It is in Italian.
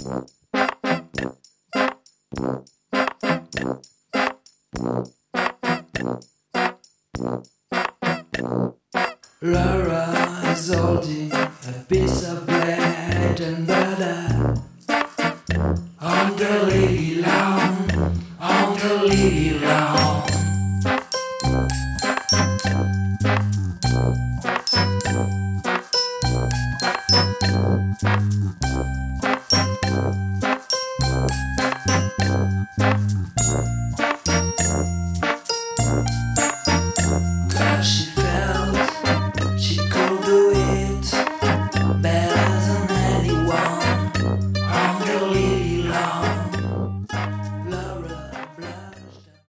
Laura is holding a piece of bread and butter.